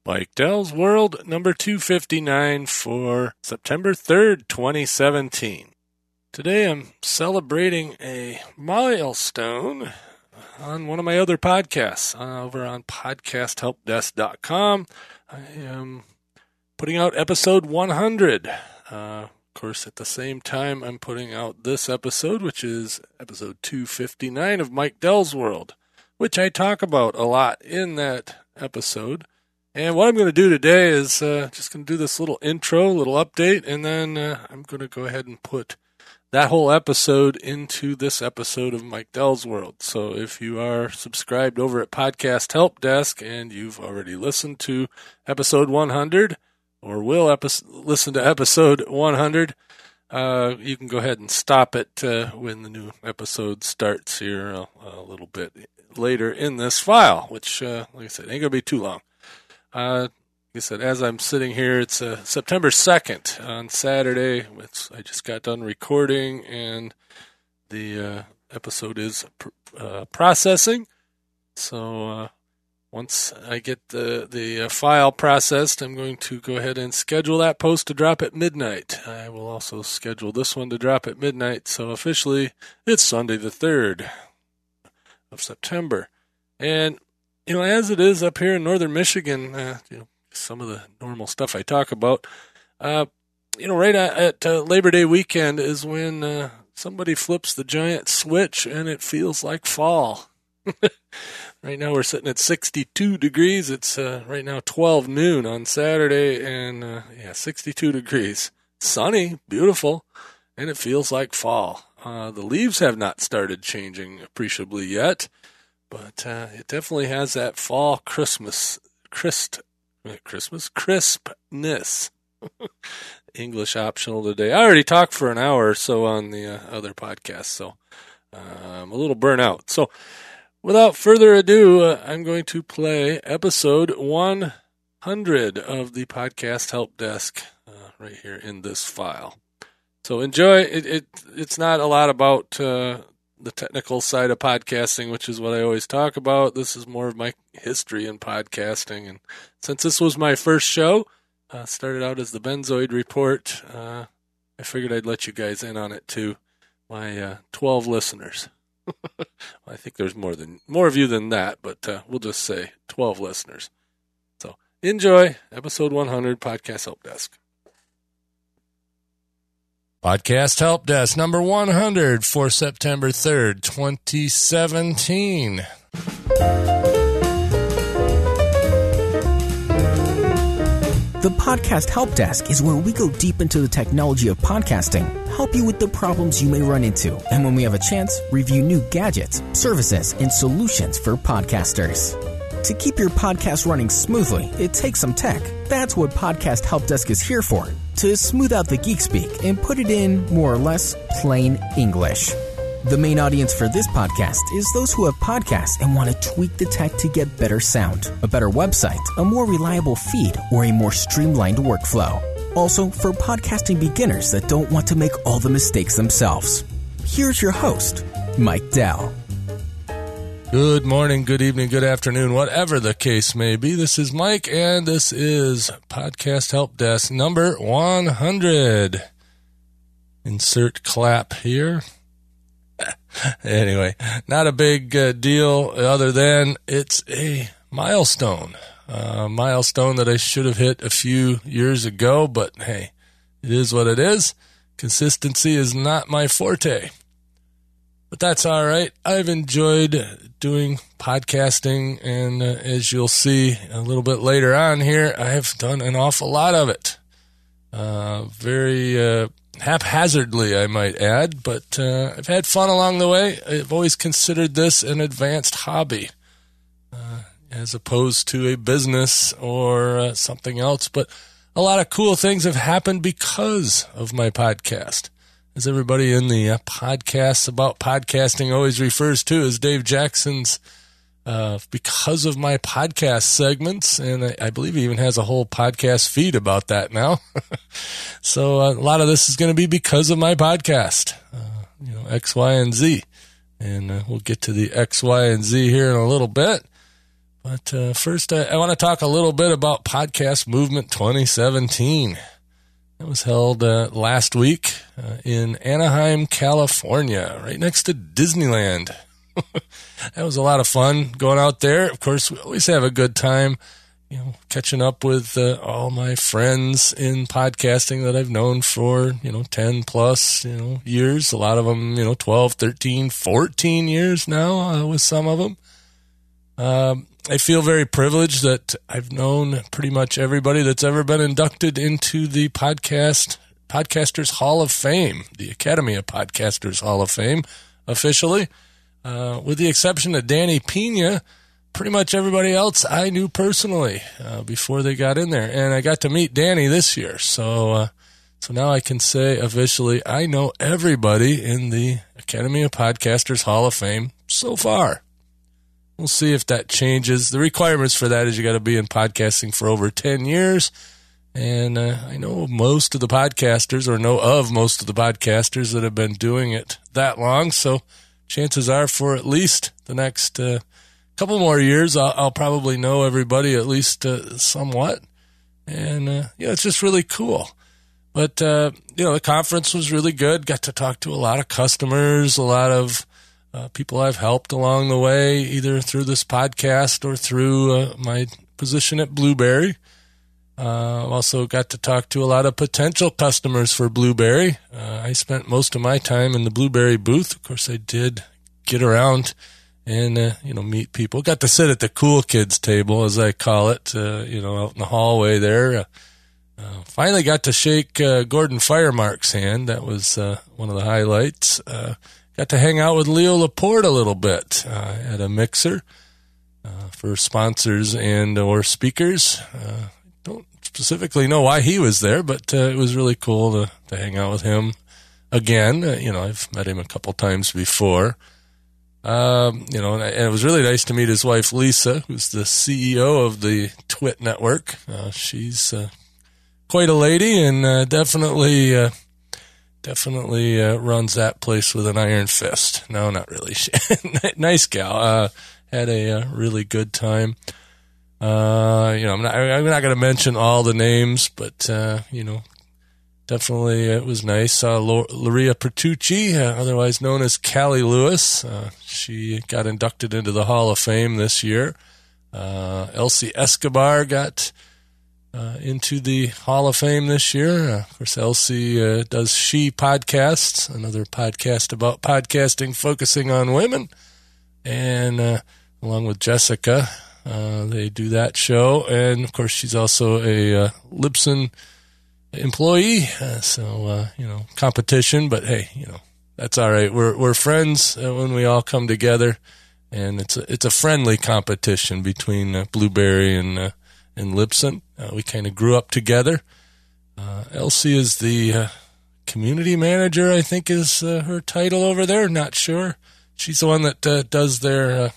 Mike Dell's World, number 259 for September 3rd, 2017. Today I'm celebrating a milestone on one of my other podcasts over on podcasthelpdesk.com. I am putting out episode 100. Of course, at the same time, I'm putting out this episode, which is episode 259 of Mike Dell's World, which I talk about a lot in that episode. And what I'm going to do today is just going to do this little intro, little update, and then I'm going to go ahead and put that whole episode into this episode of Mike Dell's World. So if you are subscribed over at Podcast Help Desk and you've already listened to episode 100, or will listen to episode 100, you can go ahead and stop it when the new episode starts here a little bit later in this file, which, like I said, ain't going to be too long. Like I said, as I'm sitting here, it's September 2nd on Saturday, which I just got done recording, and the episode is processing. So once I get the file processed, I'm going to go ahead and schedule that post to drop at midnight. I will also schedule this one to drop at midnight. So officially, it's Sunday the 3rd of September. And, as it is up here in northern Michigan, some of the normal stuff I talk about, right at Labor Day weekend is when somebody flips the giant switch and it feels like fall. Right now we're sitting at 62 degrees. It's right now 12 noon on Saturday, and 62 degrees. Sunny, beautiful, and it feels like fall. The leaves have not started changing appreciably yet, but it definitely has that fall crispness. English optional today. I already talked for an hour or so on the other podcast, so I'm a little burnt out. So without further ado, I'm going to play episode 100 of the Podcast Help Desk right here in this file. So enjoy. It's not a lot about the technical side of podcasting, which is what I always talk about. This is more of my history in podcasting. And since this was my first show, started out as the Benzoid Report, I figured I'd let you guys in on it too. My 12 listeners. I think there's more of you than that, but we'll just say 12 listeners. So enjoy episode 100, Podcast Help Desk. Podcast Help Desk number 100 for September 3rd, 2017. The Podcast Help Desk is where we go deep into the technology of podcasting, help you with the problems you may run into, and when we have a chance, review new gadgets, services, and solutions for podcasters. To keep your podcast running smoothly, it takes some tech. That's what Podcast Help Desk is here for, to smooth out the geek speak and put it in more or less plain English. The main audience for this podcast is those who have podcasts and want to tweak the tech to get better sound, a better website, a more reliable feed, or a more streamlined workflow. Also, for podcasting beginners that don't want to make all the mistakes themselves. Here's your host, Mike Dell. Good morning, good evening, good afternoon, whatever the case may be. This is Mike, and this is Podcast Help Desk number 100. Insert clap here. Anyway, not a big deal other than it's a milestone. A milestone that I should have hit a few years ago, but hey, it is what it is. Consistency is not my forte. But that's all right. I've enjoyed doing podcasting, and as you'll see a little bit later on here, I have done an awful lot of it. Very haphazardly, I might add, but I've had fun along the way. I've always considered this an advanced hobby, as opposed to a business or something else. But a lot of cool things have happened because of my podcast. As everybody in the podcasts about podcasting always refers to as Dave Jackson's because of my podcast segments, and I believe he even has a whole podcast feed about that now. So a lot of this is going to be because of my podcast, X, Y, and Z. And we'll get to the X, Y, and Z here in a little bit. But first, I want to talk a little bit about Podcast Movement 2017. It was held last week in Anaheim, California, right next to Disneyland. That was a lot of fun going out there. Of course, we always have a good time, catching up with all my friends in podcasting that I've known for, 10 plus, years. A lot of them, 12, 13, 14 years now with some of them. I feel very privileged that I've known pretty much everybody that's ever been inducted into the Podcasters Hall of Fame, the Academy of Podcasters Hall of Fame, officially. With the exception of Danny Pena, pretty much everybody else I knew personally before they got in there. And I got to meet Danny this year. So now I can say officially I know everybody in the Academy of Podcasters Hall of Fame so far. We'll see if that changes. The requirements for that is you got to be in podcasting for over 10 years. And I know most of the podcasters, or know of most of the podcasters that have been doing it that long. So chances are for at least the next couple more years, I'll probably know everybody at least somewhat. And, it's just really cool. But, the conference was really good. Got to talk to a lot of customers, a lot of people I've helped along the way, either through this podcast or through my position at Blueberry. Also got to talk to a lot of potential customers for Blueberry. I spent most of my time in the Blueberry booth. Of course, I did get around and, meet people. Got to sit at the cool kids table, as I call it, out in the hallway there. Finally got to shake Gordon Firemark's hand. That was one of the highlights. Got to hang out with Leo Laporte a little bit at a mixer for sponsors and or speakers. Don't specifically know why he was there, but it was really cool to hang out with him again. I've met him a couple times before. And it was really nice to meet his wife, Lisa, who's the CEO of the Twit Network. She's quite a lady and definitely runs that place with an iron fist. No, not really. Nice gal. Had a really good time. I'm not going to mention all the names, but definitely it was nice. Loria Pertucci, otherwise known as Callie Lewis. She got inducted into the Hall of Fame this year. Elsie Escobar got into the Hall of Fame this year. Of course, Elsie does She Podcasts, another podcast about podcasting focusing on women. And along with Jessica, they do that show. And, of course, she's also a Libsyn employee. Competition. But, hey, that's all right. We're friends when we all come together. And it's a friendly competition between Blueberry and Libsyn. We kind of grew up together. Elsie is the community manager, I think is her title over there. Not sure. She's the one that does their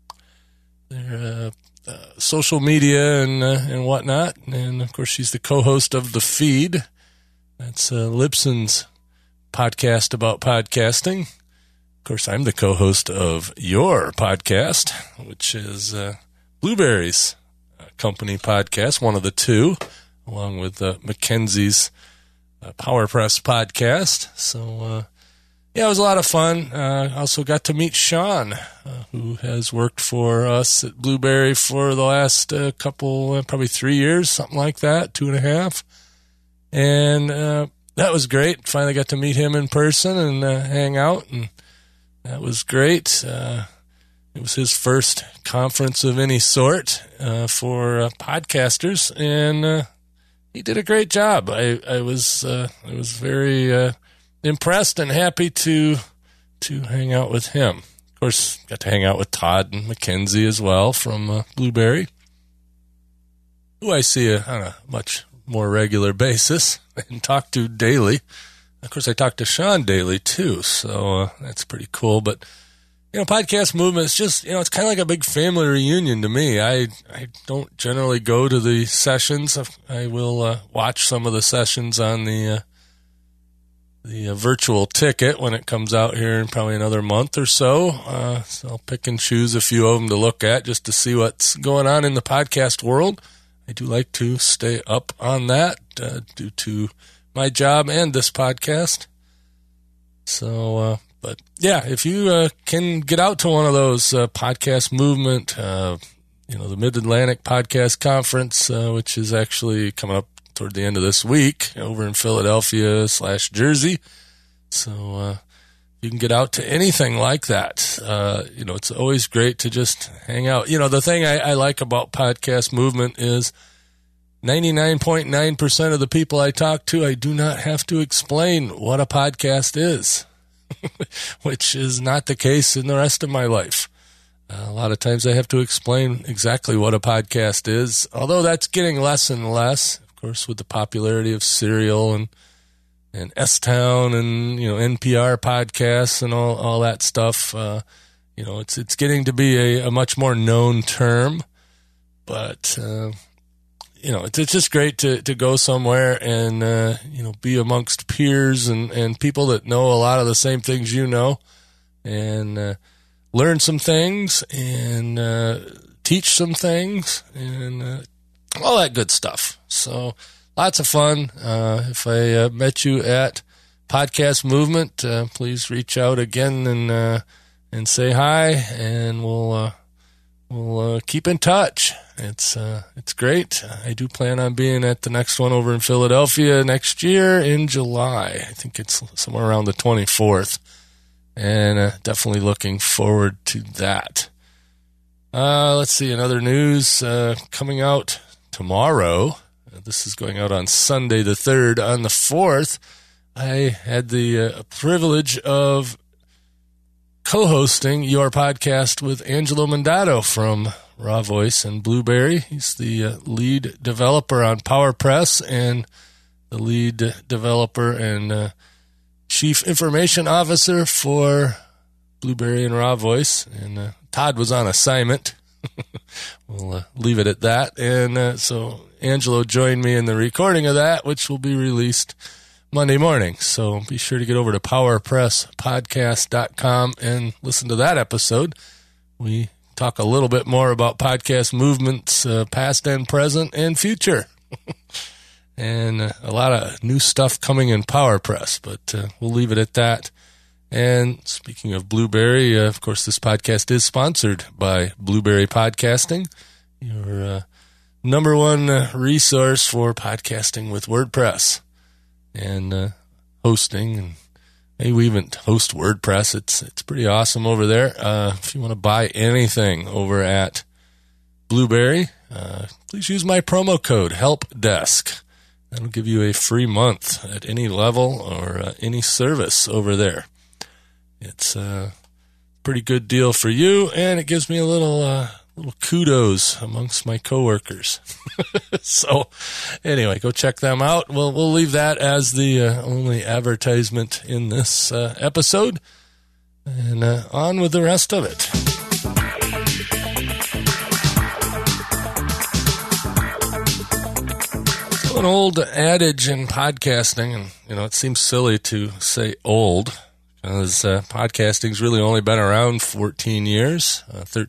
social media and whatnot. And, of course, she's the co-host of The Feed. That's Libsyn's podcast about podcasting. Of course, I'm the co-host of Your Podcast, which is Blueberry's company podcast, one of the two, along with Mackenzie's PowerPress podcast. So, it was a lot of fun. Also got to meet Sean, who has worked for us at Blueberry for the last couple, probably 3 years, something like that, 2.5. And that was great. Finally got to meet him in person and hang out, and that was great. It was his first conference of any sort for podcasters, and he did a great job. I was very impressed and happy to hang out with him. Of course, got to hang out with Todd and Mackenzie as well from Blueberry, who I see on a much more regular basis and talk to daily. Of course, I talk to Sean daily too, so that's pretty cool. But Podcast Movement is just, it's kind of like a big family reunion to me. I don't generally go to the sessions. I will watch some of the sessions on the virtual ticket when it comes out here in probably another month or so. So I'll pick and choose a few of them to look at just to see what's going on in the podcast world. I do like to stay up on that due to my job and this podcast. So, but yeah, if you can get out to one of those podcast movement, the Mid-Atlantic Podcast Conference, which is actually coming up toward the end of this week over in Philadelphia/Jersey. So you can get out to anything like that. It's always great to just hang out. The thing I like about podcast movement is 99.9% of the people I talk to, I do not have to explain what a podcast is, which is not the case in the rest of my life. A lot of times I have to explain exactly what a podcast is, although that's getting less and less, of course, with the popularity of Serial and S-Town and, NPR podcasts and all that stuff. It's getting to be a much more known term, but, it's just great to go somewhere and, be amongst peers and people that know a lot of the same things you know and learn some things and teach some things and all that good stuff. So lots of fun. If I met you at Podcast Movement, please reach out again and say hi, and we'll keep in touch. It's great. I do plan on being at the next one over in Philadelphia next year in July. I think it's somewhere around the 24th. And definitely looking forward to that. Let's see, another news coming out tomorrow. This is going out on Sunday the 3rd. On the 4th, I had the privilege of co-hosting your podcast with Angelo Mandato from Raw Voice and Blueberry. He's the lead developer on PowerPress and the lead developer and Chief Information Officer for Blueberry and Raw Voice, and Todd was on assignment. We'll leave it at that. And so Angelo joined me in the recording of that, which will be released Monday morning. So be sure to get over to powerpresspodcast.com and listen to that episode. We talk a little bit more about podcast movements, past and present and future. And a lot of new stuff coming in PowerPress, but we'll leave it at that. And speaking of Blueberry, of course, this podcast is sponsored by Blueberry Podcasting, your number one resource for podcasting with WordPress and hosting. And maybe we even host WordPress. It's pretty awesome over there. If you want to buy anything over at Blueberry, please use my promo code HELPDESK. That'll give you a free month at any level or any service over there. It's a pretty good deal for you, and it gives me a little kudos amongst my coworkers. So, anyway, go check them out. We'll leave that as the only advertisement in this episode, and on with the rest of it. An old adage in podcasting, and it seems silly to say old because podcasting's really only been around 14 years.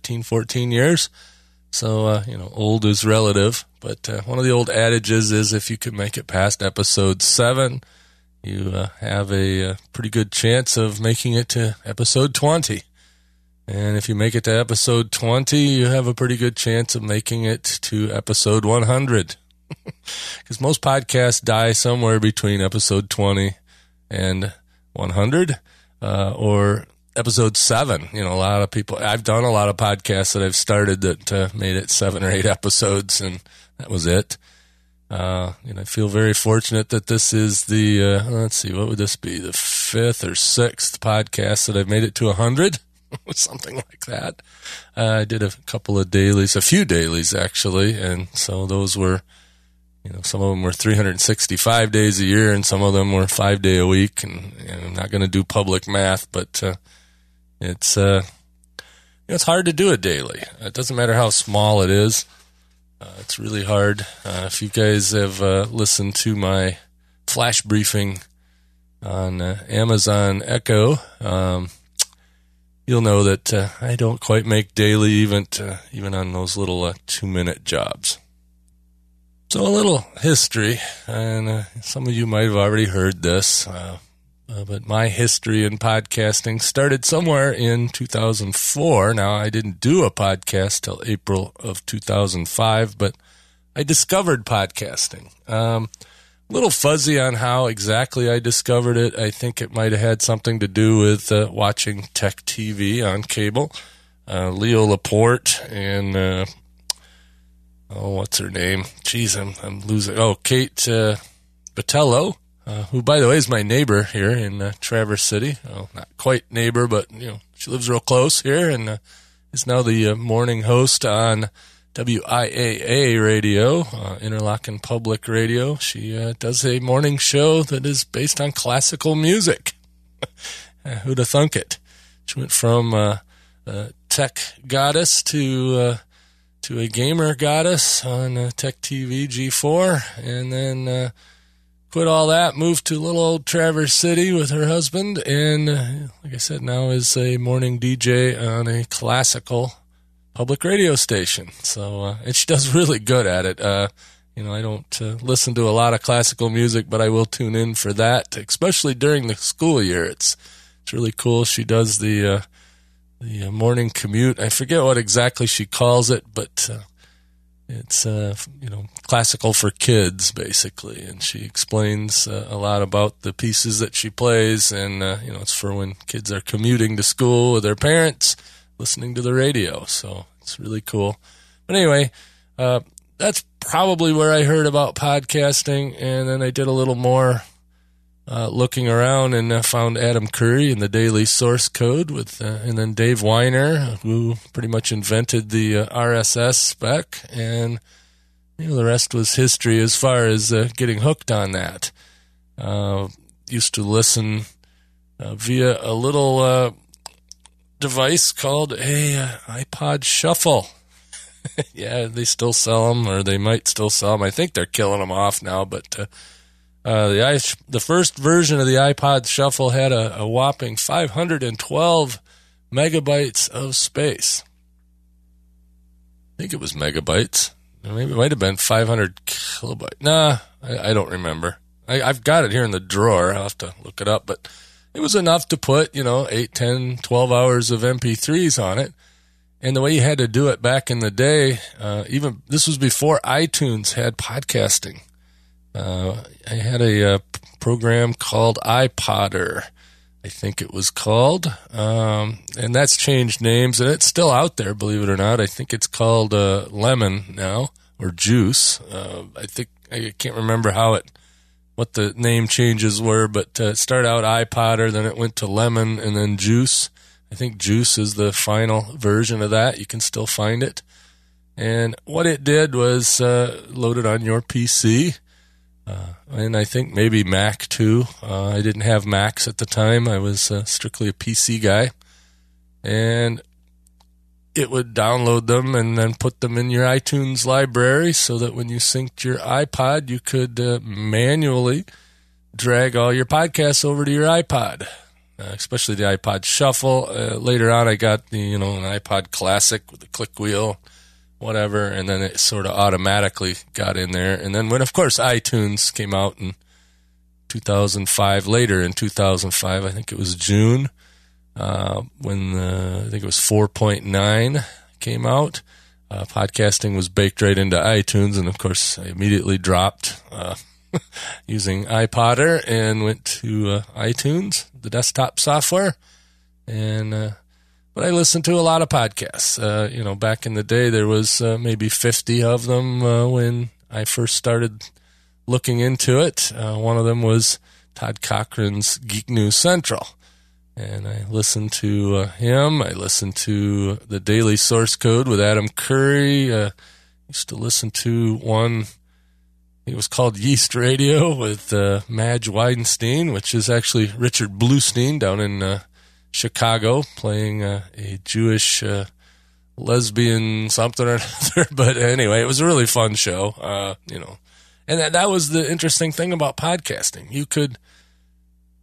So old is relative, but one of the old adages is if you can make it past episode 7, you have a pretty good chance of making it to episode 20. And if you make it to episode 20, you have a pretty good chance of making it to episode 100. Because most podcasts die somewhere between episode 20 and 100, or episode 7. A lot of people, I've done a lot of podcasts that I've started that made it 7 or 8 episodes, and that was it. I feel very fortunate that this is the, let's see, what would this be? The 5th or 6th podcast that I've made it to 100, something like that. I did a couple of dailies, a few dailies actually, and so those were, some of them were 365 days a year, and some of them were 5 day a week. And I'm not going to do public math, but it's hard to do a daily. It doesn't matter how small it is. It's really hard. If you guys have listened to my flash briefing on Amazon Echo, you'll know that I don't quite make daily even on those little 2-minute jobs. So a little history, and some of you might have already heard this, but my history in podcasting started somewhere in 2004. Now, I didn't do a podcast till April of 2005, but I discovered podcasting. A little fuzzy on how exactly I discovered it. I think it might have had something to do with watching tech TV on cable. Leo Laporte and what's her name? Geez, I'm losing. Oh, Kate Batello, who, by the way, is my neighbor here in Traverse City. Well, not quite neighbor, but she lives real close here, and is now the morning host on WIAA radio, Interlochen Public Radio. She does a morning show that is based on classical music. Who'd have thunk it? She went from tech goddess to a gamer goddess on Tech TV G4, and then quit all that, moved to little old Traverse City with her husband, and like I said, now is a morning DJ on a classical public radio station. So, and she does really good at it. I don't listen to a lot of classical music, but I will tune in for that, especially during the school year. It's really cool. She does the morning commute. I forget what exactly she calls it, but it's classical for kids, basically. And she explains a lot about the pieces that she plays, and it's for when kids are commuting to school with their parents, listening to the radio. So it's really cool. But anyway, that's probably where I heard about podcasting, and then I did a little more looking around and found Adam Curry in the Daily Source Code and then Dave Weiner, who pretty much invented the RSS spec, and the rest was history as far as getting hooked on that. Used to listen via a little device called a iPod Shuffle. Yeah, they still sell them, or they might still sell them. I think they're killing them off now, but the first version of the iPod Shuffle had a whopping 512 megabytes of space. I think it was megabytes. Maybe it might have been 500 kilobytes. Nah, I don't remember. I've got it here in the drawer. I'll have to look it up, but it was enough to put, 8, 10, 12 hours of MP3s on it. And the way you had to do it back in the day, even this was before iTunes had podcasting. I had a program called iPodder, I think it was called, and that's changed names, and it's still out there, believe it or not. I think it's called Lemon now, or Juice. I can't remember what the name changes were, but it started out iPodder, then it went to Lemon, and then Juice. I think Juice is the final version of that. You can still find it. And what it did was load it on your PC, and I think maybe Mac too. I didn't have Macs at the time. I was strictly a PC guy. And it would download them and then put them in your iTunes library so that when you synced your iPod, you could manually drag all your podcasts over to your iPod, especially the iPod Shuffle. Later on, I got an iPod Classic with the click wheel, whatever, and then it sort of automatically got in there. And then when, of course, iTunes came out in 2005, later in 2005, I think it was June, when I think it was 4.9 came out, podcasting was baked right into iTunes, and of course I immediately dropped using iPodder and went to iTunes, the desktop software, and but I listened to a lot of podcasts. Back in the day, there was maybe 50 of them when I first started looking into it. One of them was Todd Cochran's Geek News Central. And I listened to him. I listened to the Daily Source Code with Adam Curry. Used to listen to one, it was called Yeast Radio with Madge Weidenstein, which is actually Richard Bluestein down in Chicago, playing a Jewish lesbian something or another. But anyway, it was a really fun show, And that was the interesting thing about podcasting. You could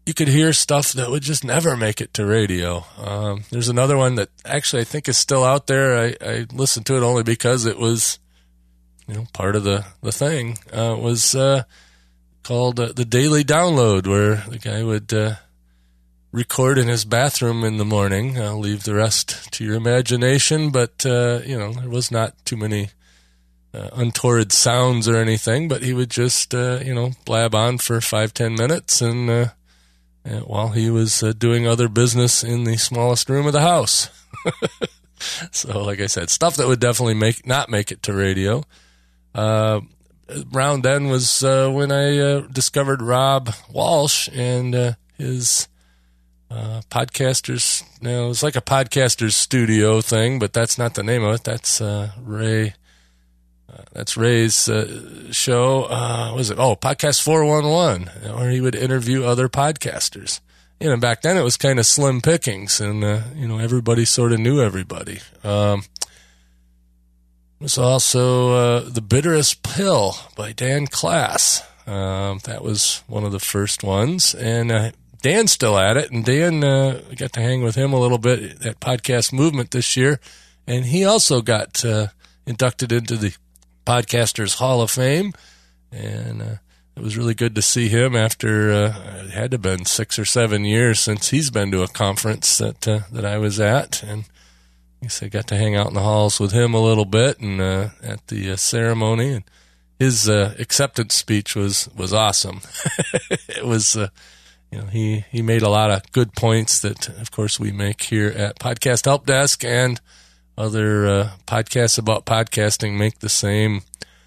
you could hear stuff that would just never make it to radio. There's another one that actually I think is still out there. I listened to it only because it was, part of the thing. It was called The Daily Download, where the guy would record in his bathroom in the morning. I'll leave the rest to your imagination, but, there was not too many untoward sounds or anything, but he would just, blab on for 5-10 minutes and while he was doing other business in the smallest room of the house. So, like I said, stuff that would definitely not make it to radio. Around then was when I discovered Rob Walsh and his podcasters. It was like a podcaster's studio thing, but that's not the name of it. That's Ray. That's Ray's show. What was it? Podcast 411, where he would interview other podcasters. Back then it was kind of slim pickings, and everybody sort of knew everybody. It was also The Bitterest Pill by Dan Klass. That was one of the first ones, and Dan's still at it. And Dan, got to hang with him a little bit at Podcast Movement this year, and he also got inducted into the Podcasters Hall of Fame, and it was really good to see him after it had to have been 6 or 7 years since he's been to a conference that I was at, and I got to hang out in the halls with him a little bit and at the ceremony, and his acceptance speech was awesome. It was he made a lot of good points that of course we make here at Podcast Help Desk, and other podcasts about podcasting make the same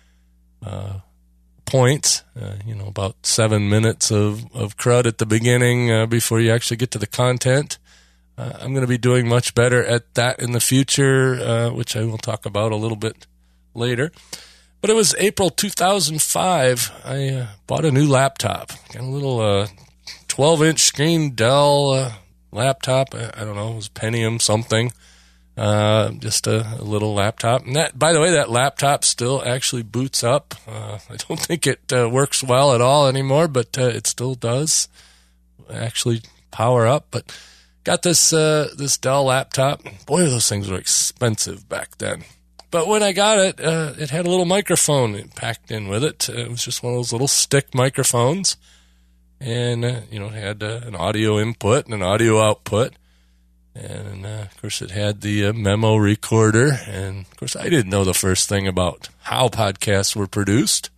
points, about 7 minutes of crud at the beginning before you actually get to the content. I'm going to be doing much better at that in the future, which I will talk about a little bit later. But it was April 2005. I bought a new laptop, got a little 12-inch screen Dell laptop. I don't know, it was Pentium something. Just a little laptop. And that, by the way, that laptop still actually boots up. I don't think it works well at all anymore, but it still does actually power up. But got this Dell laptop. Boy, those things were expensive back then. But when I got it, it had a little microphone packed in with it. It was just one of those little stick microphones. And, it had an audio input and an audio output. And, of course, it had the memo recorder. And, of course, I didn't know the first thing about how podcasts were produced.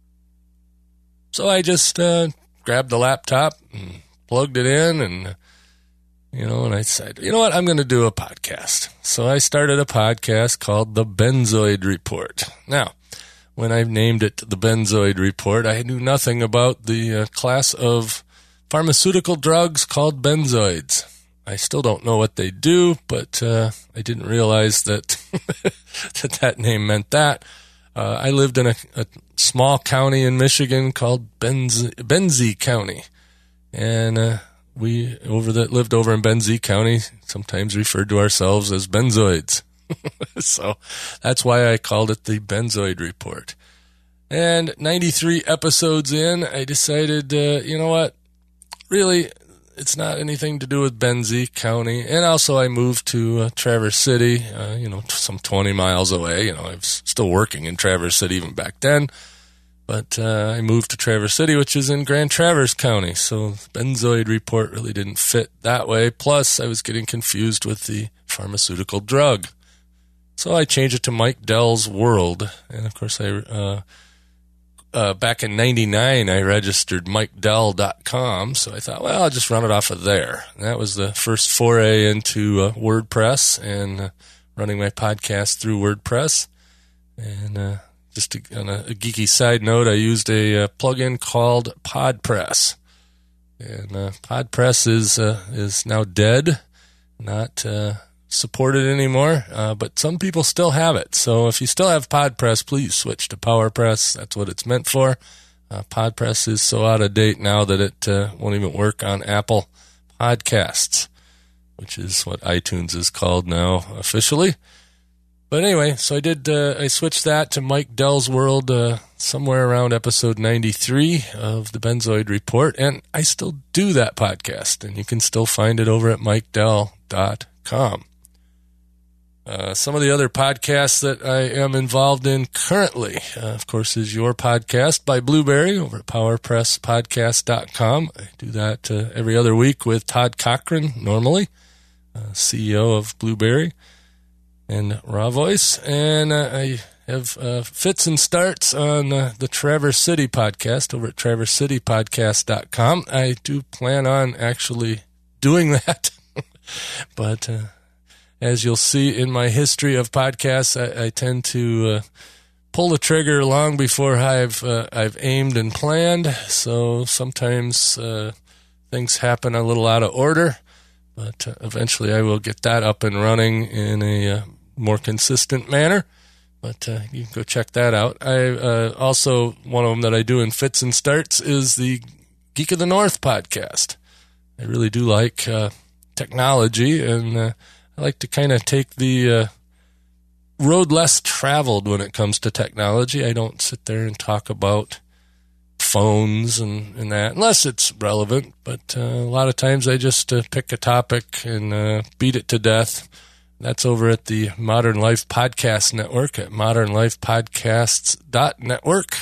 So I just grabbed the laptop and plugged it in and, and I said, you know what, I'm going to do a podcast. So I started a podcast called The Benzoid Report. Now, when I named it The Benzoid Report, I knew nothing about the class of pharmaceutical drugs called benzoids. I still don't know what they do, but I didn't realize that that name meant that. I lived in a small county in Michigan called Benzie County, and we lived over in Benzie County, sometimes referred to ourselves as benzoids. So that's why I called it the Benzoid Report. And 93 episodes in, I decided, you know what, really, it's not anything to do with Benzie County. And also I moved to Traverse City, some 20 miles away. I was still working in Traverse City even back then. But I moved to Traverse City, which is in Grand Traverse County. So the Benzoid Report really didn't fit that way. Plus, I was getting confused with the pharmaceutical drug. So I changed it to Mike Dell's World. And, of course, back in 99, I registered MikeDell.com, so I thought, well, I'll just run it off of there. And that was the first foray into WordPress and running my podcast through WordPress. And just on a geeky side note, I used a plugin called PodPress. And PodPress is now dead, not supported anymore, but some people still have it. So if you still have PodPress, please switch to PowerPress. That's what it's meant for. PodPress is so out of date now that it won't even work on Apple Podcasts, which is what iTunes is called now officially. But anyway, so I switched that to Mike Dell's World somewhere around episode 93 of the Benzoid Report, and I still do that podcast, and you can still find it over at mikedell.com. Some of the other podcasts that I am involved in currently, of course, is Your Podcast by Blueberry over at powerpresspodcast.com. I do that every other week with Todd Cochran, normally, CEO of Blueberry and Raw Voice. And I have fits and starts on the Traverse City podcast over at traversecitypodcast.com. I do plan on actually doing that, but as you'll see in my history of podcasts, I tend to pull the trigger long before I've aimed and planned. So sometimes things happen a little out of order, but eventually I will get that up and running in a more consistent manner. But you can go check that out. I also, one of them that I do in fits and starts is the Geek of the North podcast. I really do like technology, and I like to kind of take the road less traveled when it comes to technology. I don't sit there and talk about phones and that, unless it's relevant. But a lot of times I just pick a topic and beat it to death. That's over at the Modern Life Podcast Network at modernlifepodcasts.network.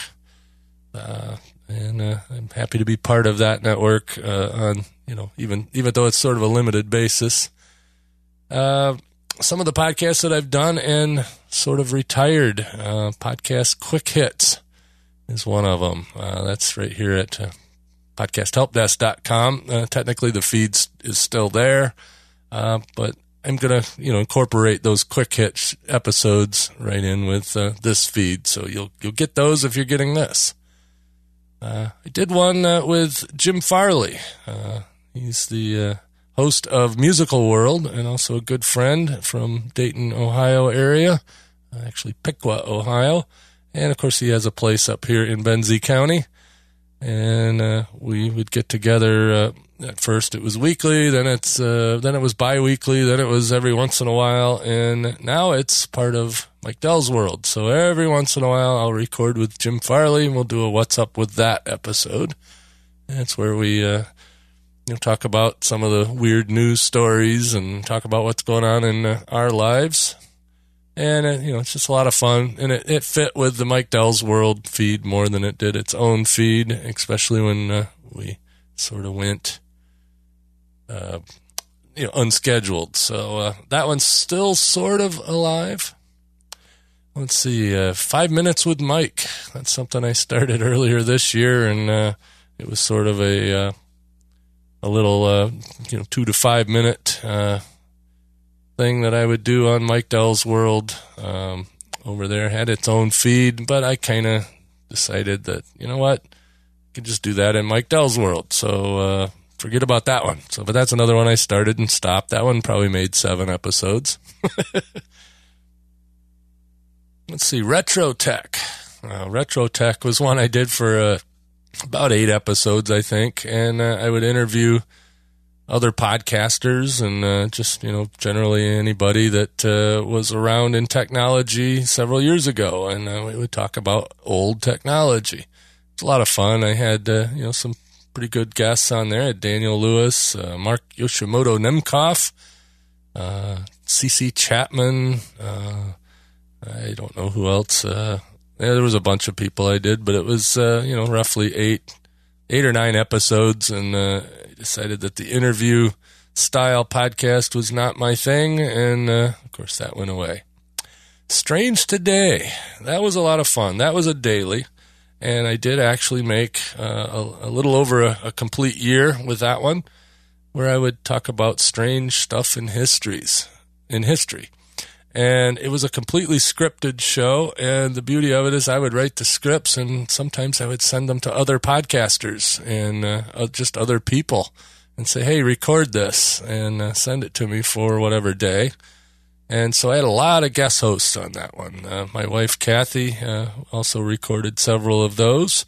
And I'm happy to be part of that network on, even though it's sort of a limited basis. Some of the podcasts that I've done and sort of retired, podcast Quick Hits is one of them. That's right here at podcasthelpdesk.com. Technically the feed is still there, but I'm going to, incorporate those Quick Hits episodes right in with this feed. So you'll get those if you're getting this. I did one with Jim Farley. He's the host of Musical World and also a good friend from Dayton, Ohio area, actually Piqua, Ohio. And, of course, he has a place up here in Benzie County. And we would get together. At first it was weekly, then it was bi-weekly, then it was every once in a while, and now it's part of Mike Dell's World. So every once in a while I'll record with Jim Farley, and we'll do a What's Up With That episode. And it's where we talk about some of the weird news stories and talk about what's going on in our lives. And, it's just a lot of fun. And it fit with the Mike Dell's World feed more than it did its own feed, especially when we sort of went unscheduled. So that one's still sort of alive. Let's see, 5 Minutes with Mike. That's something I started earlier this year, and it was sort of a little 2 to 5 minute thing that I would do on Mike Dell's World over there. Had its own feed, but I kind of decided that, I could just do that in Mike Dell's World. So forget about that one. But that's another one I started and stopped. That one probably made 7 episodes. Let's see, Retro Tech. Retro Tech was one I did for about 8 episodes, I think. And I would interview other podcasters and just, generally anybody that was around in technology several years ago. And we would talk about old technology. It's a lot of fun. I had, some pretty good guests on there. Daniel Lewis, Mark Yoshimoto Nemcoff, CC Chapman, I don't know who else. There was a bunch of people I did, but it was, roughly 8 or 9 episodes, and I decided that the interview style podcast was not my thing, and of course that went away. Strange Today. That was a lot of fun. That was a daily. And I did actually make a little over a complete year with that one, where I would talk about strange stuff in history. And it was a completely scripted show, and the beauty of it is I would write the scripts, and sometimes I would send them to other podcasters and just other people and say, hey, record this, and send it to me for whatever day. And so I had a lot of guest hosts on that one. My wife, Kathy, also recorded several of those.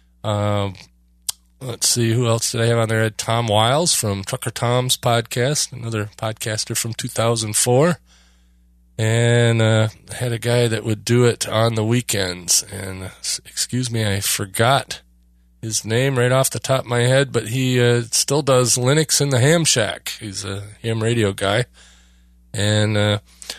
Let's see, who else did I have on there? I had Tom Wiles from Trucker Tom's podcast, another podcaster from 2004. And had a guy that would do it on the weekends. And excuse me, I forgot his name right off the top of my head, but he still does Linux in the Ham Shack. He's a ham radio guy. And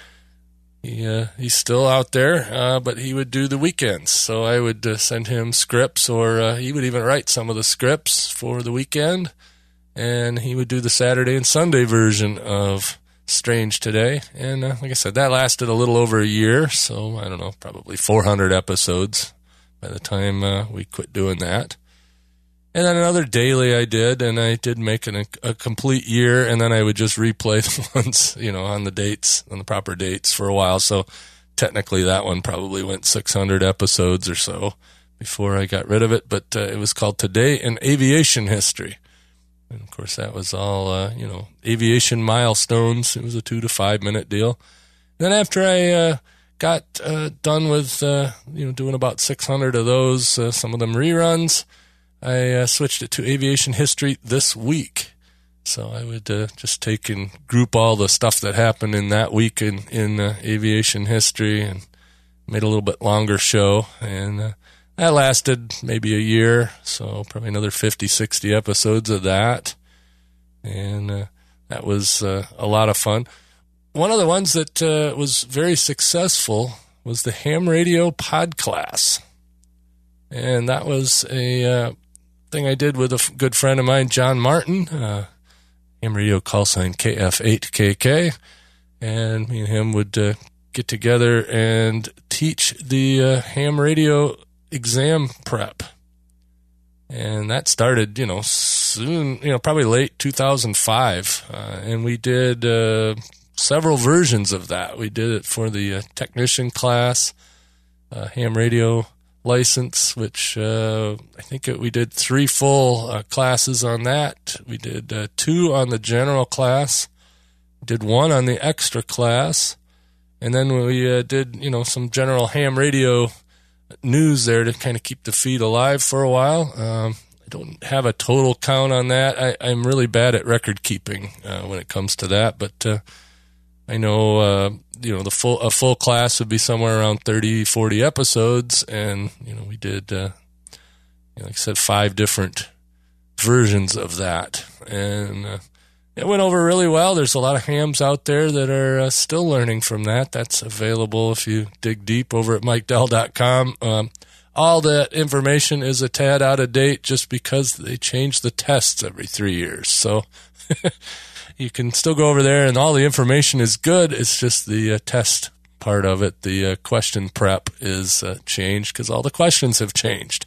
he's still out there, but he would do the weekends. So I would send him scripts, or he would even write some of the scripts for the weekend. And he would do the Saturday and Sunday version of Strange Today. And like I said, that lasted a little over a year. So I don't know, probably 400 episodes by the time we quit doing that. And then another daily I did, and I did make a complete year, and then I would just replay the ones, on the dates, on the proper dates for a while. So technically that one probably went 600 episodes or so before I got rid of it. But it was called Today in Aviation History. And of course that was all, aviation milestones. It was a 2 to 5 minute deal. And then after I got done with, doing about 600 of those, some of them reruns, I switched it to Aviation History This Week. So I would just take and group all the stuff that happened in that week in aviation history, and made a little bit longer show. And that lasted maybe a year, so probably another 50, 60 episodes of that. And that was a lot of fun. One of the ones that was very successful was the Ham Radio Podcast. And that was a thing I did with a good friend of mine, John Martin, ham radio call sign KF8KK, and me and him would get together and teach the ham radio exam prep. And that started, soon, probably late 2005, and we did several versions of that. We did it for the technician class, ham radio license, which I think we did 3 full classes on that. We did 2 on the general class, did 1 on the extra class, and then we did some general ham radio news there to kind of keep the feed alive for a while. I don't have a total count on that. I'm really bad at record keeping when it comes to that, but I know a full class would be somewhere around 30, 40 episodes, and we did like I said, 5 different versions of that, and it went over really well. There's a lot of hams out there that are still learning from that. That's available if you dig deep over at MikeDell.com. All that information is a tad out of date just because they change the tests every 3 years. So you can still go over there, and all the information is good. It's just the test part of it, the question prep, is changed because all the questions have changed.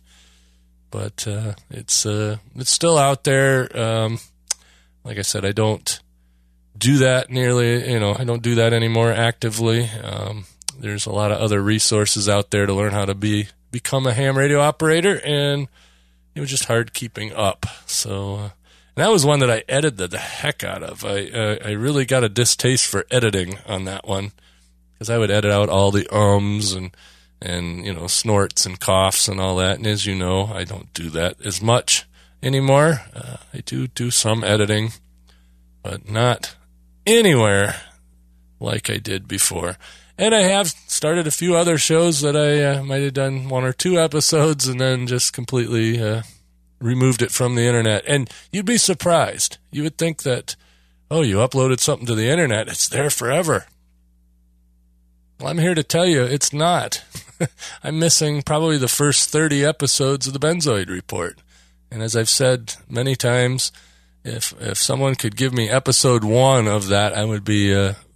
But it's still out there. Like I said, I don't do that I don't do that anymore actively. There's a lot of other resources out there to learn how to become a ham radio operator, and it was just hard keeping up. So, and that was one that I edited the heck out of. I really got a distaste for editing on that one, because I would edit out all the ums and snorts and coughs and all that. And as you know, I don't do that as much anymore. I do some editing, but not anywhere like I did before. And I have started a few other shows that I might have done 1 or 2 episodes and then just completely removed it from the internet. And you'd be surprised. You would think that, you uploaded something to the internet, it's there forever. Well, I'm here to tell you it's not. I'm missing probably the first 30 episodes of the Benzoid Report. And as I've said many times, if someone could give me episode 1 of that, I would be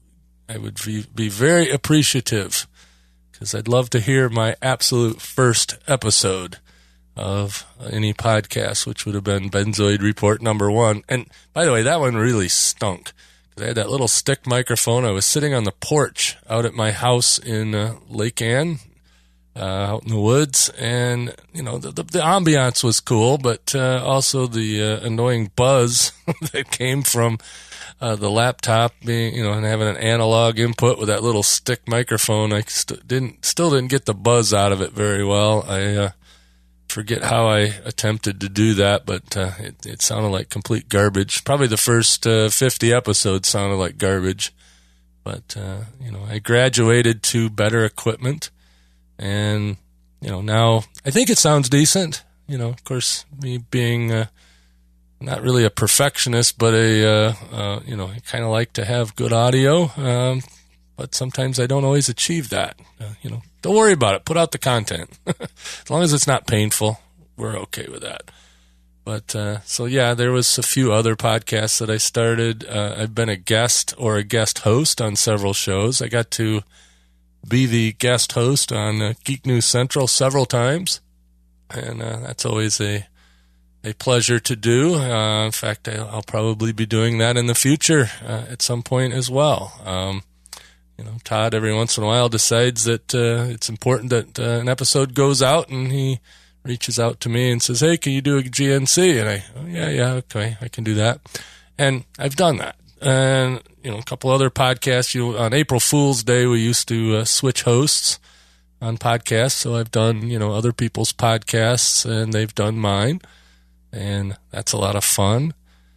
very appreciative, because I'd love to hear my absolute first episode of any podcast, which would have been Benzoid Report number 1. And by the way, that one really stunk. I had that little stick microphone. I was sitting on the porch out at my house in Lake Ann, out in the woods, and the ambiance was cool, but also the annoying buzz that came from the laptop being, and having an analog input with that little stick microphone. I still didn't get the buzz out of it very well. I forget how I attempted to do that, but it sounded like complete garbage. Probably the first 50 episodes sounded like garbage. But, I graduated to better equipment, and, now I think it sounds decent. Of course, me being not really a perfectionist, but I kind of like to have good audio, but sometimes I don't always achieve that. Don't worry about it. Put out the content. As long as it's not painful, we're okay with that. But, there was a few other podcasts that I started. I've been a guest or a guest host on several shows. I got to be the guest host on Geek News Central several times, and that's always a pleasure to do. In fact, I'll probably be doing that in the future at some point as well. Todd every once in a while decides that it's important that an episode goes out, and he reaches out to me and says, "Hey, can you do a GNC?" And yeah, okay, I can do that. And I've done that. And, a couple other podcasts, on April Fool's Day, we used to switch hosts on podcasts. So I've done, other people's podcasts, and they've done mine. And that's a lot of fun.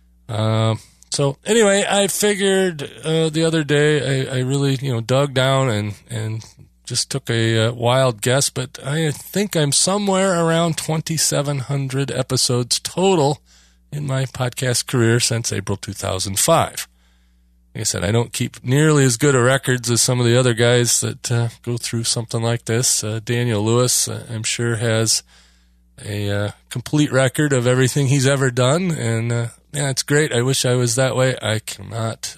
So anyway, I figured the other day I really, dug down and just took a wild guess, but I think I'm somewhere around 2,700 episodes total in my podcast career since April 2005. Like I said, I don't keep nearly as good a records as some of the other guys that go through something like this. Daniel Lewis, I'm sure, has a complete record of everything he's ever done, and it's great. I wish I was that way. I cannot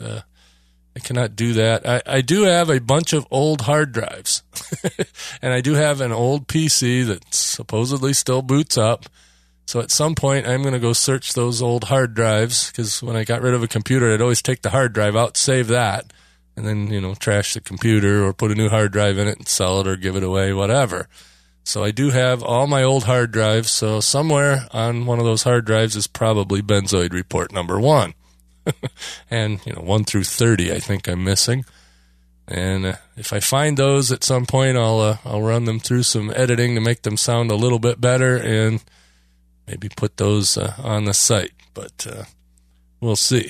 do that. I do have a bunch of old hard drives, and I do have an old PC that supposedly still boots up. So at some point, I'm going to go search those old hard drives, because when I got rid of a computer, I'd always take the hard drive out, save that, and then, trash the computer or put a new hard drive in it and sell it or give it away, whatever. So I do have all my old hard drives. So somewhere on one of those hard drives is probably Benzoid Report number 1. And, 1 through 30, I think I'm missing. And if I find those at some point, I'll run them through some editing to make them sound a little bit better, and maybe put those on the site. But we'll see.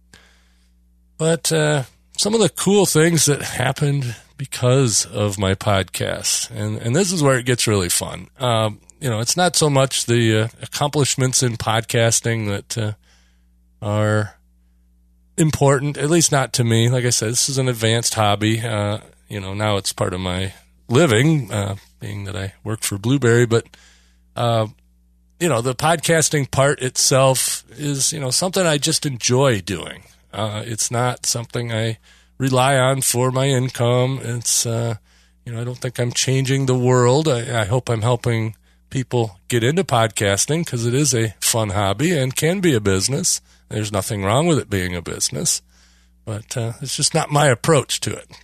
But some of the cool things that happened because of my podcast, and this is where it gets really fun. It's not so much the accomplishments in podcasting that are important, at least not to me. Like I said, this is an advanced hobby. Now it's part of my living, being that I work for Blueberry. But, the podcasting part itself is, something I just enjoy doing. It's not something I rely on for my income. It's, I don't think I'm changing the world. I hope I'm helping people get into podcasting, because it is a fun hobby and can be a business. There's nothing wrong with it being a business, but it's just not my approach to it.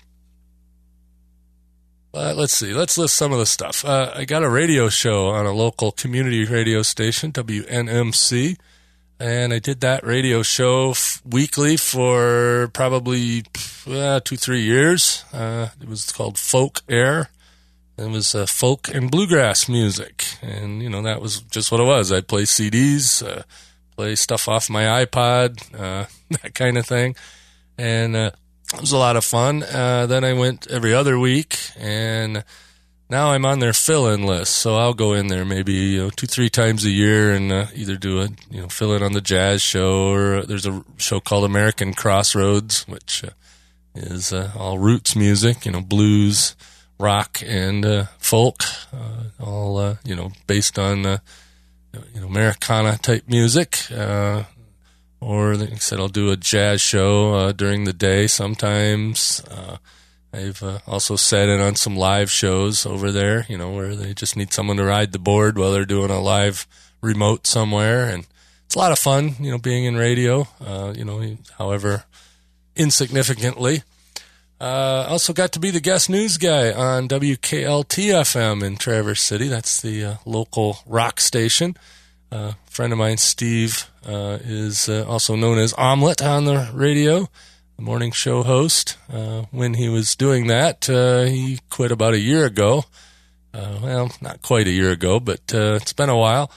Let's see. Let's list some of the stuff. I got a radio show on a local community radio station, WNMC, and I did that radio show weekly for probably 2-3 years. It was called Folk Air. It was folk and bluegrass music, and, that was just what it was. I'd play CDs, play stuff off my iPod, that kind of thing. And it was a lot of fun. Then I went every other week, and now I'm on their fill-in list. So I'll go in there maybe 2-3 times a year and either do a fill-in on the jazz show, or there's a show called American Crossroads, which is all roots music, blues, rock, and folk, all based on Americana type music, or like I said, I'll do a jazz show during the day sometimes. I've also sat in on some live shows over there, where they just need someone to ride the board while they're doing a live remote somewhere, and it's a lot of fun, being in radio, however insignificantly. Also got to be the guest news guy on WKLT-FM in Traverse City. That's the local rock station. A friend of mine, Steve, is also known as Omelet on the radio, the morning show host. When he was doing that, he quit about a year ago. Well, not quite a year ago, but it's been a while.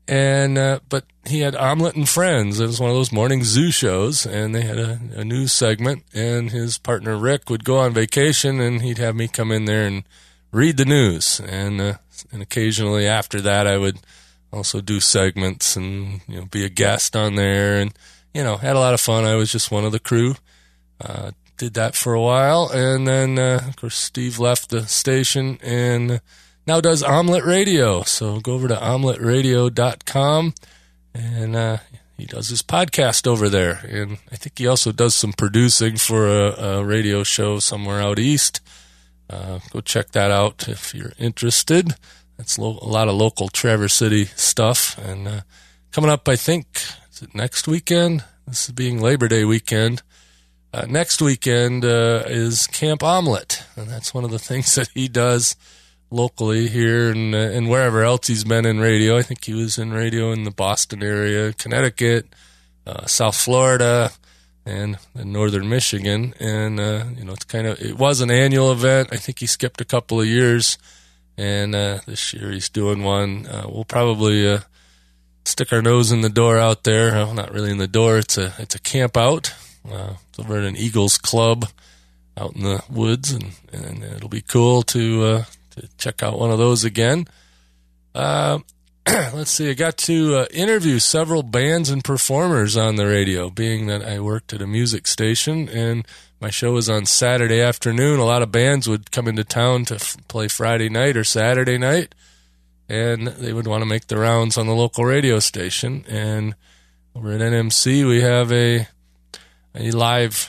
And but he had Omelette and Friends. It was one of those morning zoo shows, and they had a news segment, and his partner Rick would go on vacation, and he'd have me come in there and read the news. And occasionally after that, I would also do segments and be a guest on there, and had a lot of fun. I was just one of the crew. Did that for a while, and then of course Steve left the station and now does Omelette Radio. So go over to omeletteradio.com, and he does his podcast over there. And I think he also does some producing for a radio show somewhere out east. Go check that out if you're interested. That's a lot of local Traverse City stuff. And coming up, I think, is it next weekend? This is being Labor Day weekend. Next weekend is Camp Omelette, and that's one of the things that he does locally here and wherever else he's been in radio. I think he was in radio in the Boston area, Connecticut, South Florida, and northern Michigan. And it was an annual event. I think he skipped a couple of years, and this year he's doing one. We'll probably stick our nose in the door out there. Well, not really in the door. It's a camp out. It's over at an Eagles club out in the woods, and it'll be cool to check out one of those again. Let's see, I got to interview several bands and performers on the radio, being that I worked at a music station, and my show was on Saturday afternoon. A lot of bands would come into town to play Friday night or Saturday night, and they would want to make the rounds on the local radio station. And over at NMC, we have a live,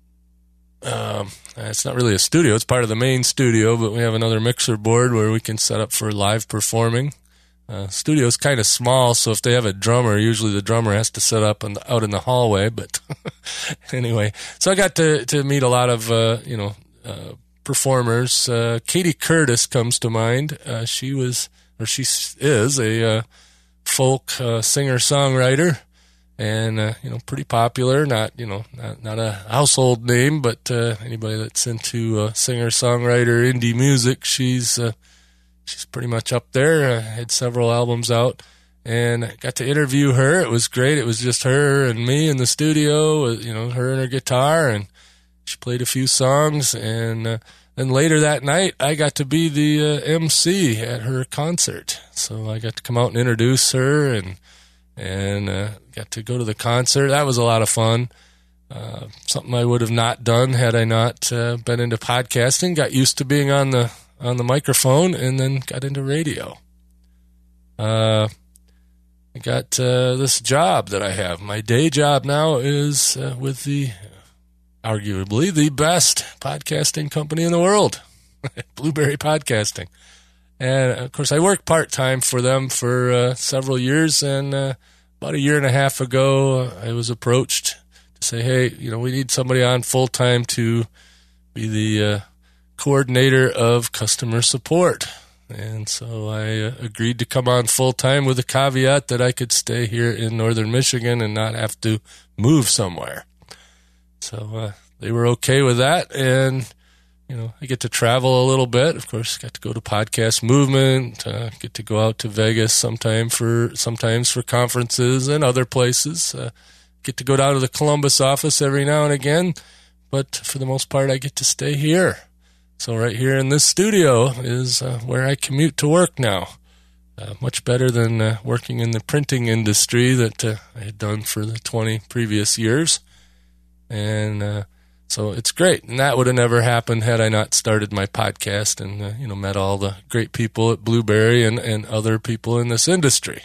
it's not really a studio, it's part of the main studio, but we have another mixer board where we can set up for live performing. Studio's kind of small, so if they have a drummer, usually the drummer has to set up out in the hallway, but anyway. So I got to meet a lot of, performers. Katie Curtis comes to mind. She is a folk singer-songwriter. And, pretty popular, not a household name, but, anybody that's into, singer-songwriter, indie music, she's pretty much up there. Had several albums out, and I got to interview her. It was great. It was just her and me in the studio, her and her guitar, and she played a few songs. And, then later that night, I got to be the, MC at her concert. So I got to come out and introduce her, and got to go to the concert. That was a lot of fun. Something I would have not done had I not been into podcasting. Got used to being on the microphone, and then got into radio. I got this job that I have. My day job now is with arguably the best podcasting company in the world, Blueberry Podcasting. And, of course, I worked part-time for them for several years, and about a year and a half ago, I was approached to say, hey, we need somebody on full-time to be the coordinator of customer support. And so I agreed to come on full-time with the caveat that I could stay here in northern Michigan and not have to move somewhere. So they were okay with that, and I get to travel a little bit. Of course, got to go to Podcast Movement, get to go out to Vegas sometimes for conferences and other places. Get to go down to the Columbus office every now and again, but for the most part, I get to stay here. So right here in this studio is where I commute to work now. Much better than working in the printing industry that I had done for the 20 previous years. And so it's great, and that would have never happened had I not started my podcast and met all the great people at Blueberry and other people in this industry.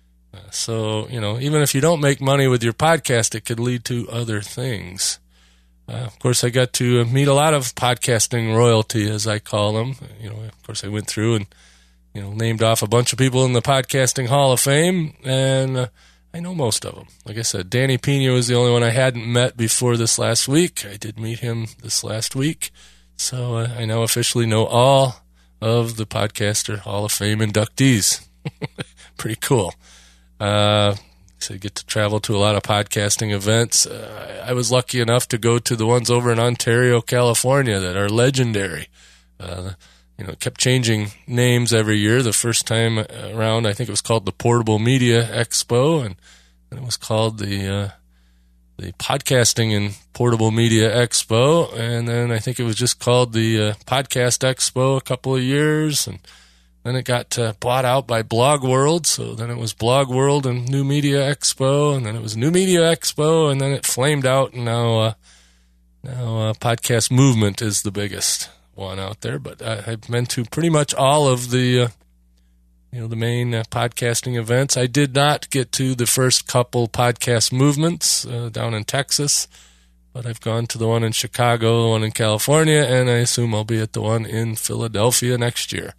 So even if you don't make money with your podcast, it could lead to other things. Of course, I got to meet a lot of podcasting royalty, as I call them. Of course, I went through and named off a bunch of people in the Podcasting Hall of Fame, and I know most of them. Like I said, Danny Pena was the only one I hadn't met before this last week. I did meet him this last week. So I now officially know all of the Podcaster Hall of Fame inductees. Pretty cool. So I get to travel to a lot of podcasting events. I was lucky enough to go to the ones over in Ontario, California that are legendary. it kept changing names every year. The first time around, I think it was called the Portable Media Expo, and then it was called the Podcasting and Portable Media Expo, and then I think it was just called the Podcast Expo a couple of years, and then it got bought out by Blog World, so then it was Blog World and New Media Expo, and then it was New Media Expo, and then it flamed out, and now Podcast Movement is the biggest one out there. But I've been to pretty much all of the the main podcasting events. I did not get to the first couple podcast movements down in Texas, but I've gone to the one in Chicago, the one in California, and I assume I'll be at the one in Philadelphia next year.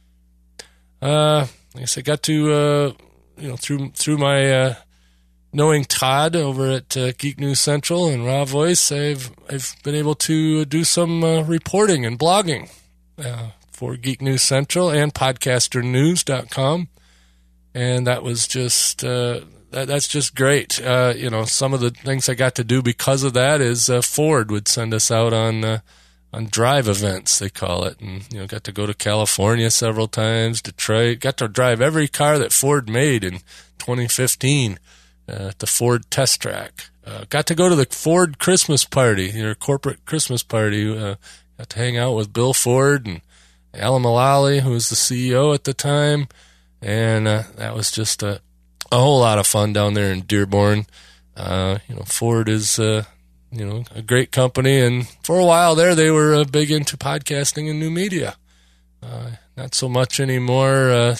I guess I got to, through my knowing Todd over at Geek News Central and Raw Voice, I've been able to do some reporting and blogging for Geek News Central and podcasternews.com, and that was just that's just great. Some of the things I got to do because of that is Ford would send us out on drive events, they call it, and got to go to California several times, Detroit, got to drive every car that Ford made in 2015 at the Ford Test Track. Got to go to the Ford Christmas party, their corporate Christmas party. Got to hang out with Bill Ford and Alan Mulally, who was the CEO at the time, and that was just a whole lot of fun down there in Dearborn. Ford is a great company, and for a while there they were big into podcasting and new media. Not so much anymore.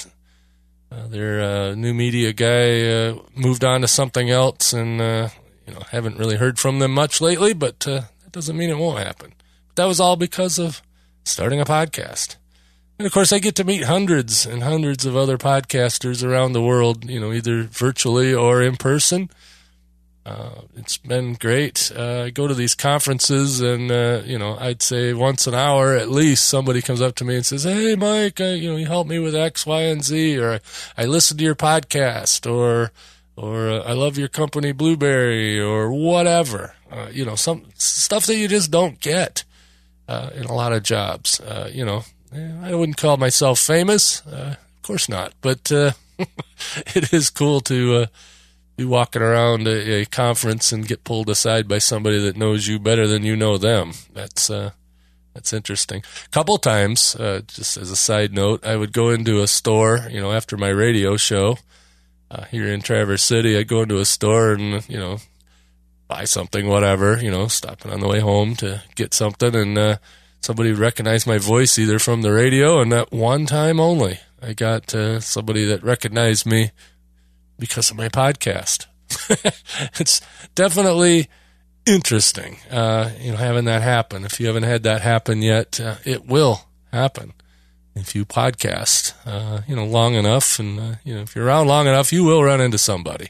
Their new media guy moved on to something else, and haven't really heard from them much lately, but that doesn't mean it won't happen. That was all because of starting a podcast. And, of course, I get to meet hundreds and hundreds of other podcasters around the world, either virtually or in person. It's been great. I go to these conferences, and, I'd say once an hour at least somebody comes up to me and says, "Hey, Mike, you helped me with X, Y, and Z," or "I listened to your podcast," or "I love your company, Blueberry," or whatever. Some stuff that you just don't get in a lot of jobs. I wouldn't call myself famous. Of course not. But it is cool to be walking around a conference and get pulled aside by somebody that knows you better than you know them. That's interesting. A couple times, just as a side note, I would go into a store, after my radio show here in Traverse City. I'd go into a store and, buy something, whatever, stopping on the way home to get something, and somebody would recognize my voice either from the radio, and that one time only, I got somebody that recognized me because of my podcast. It's definitely interesting, having that happen. If you haven't had that happen yet, it will happen. If you podcast, long enough, and if you're around long enough, you will run into somebody.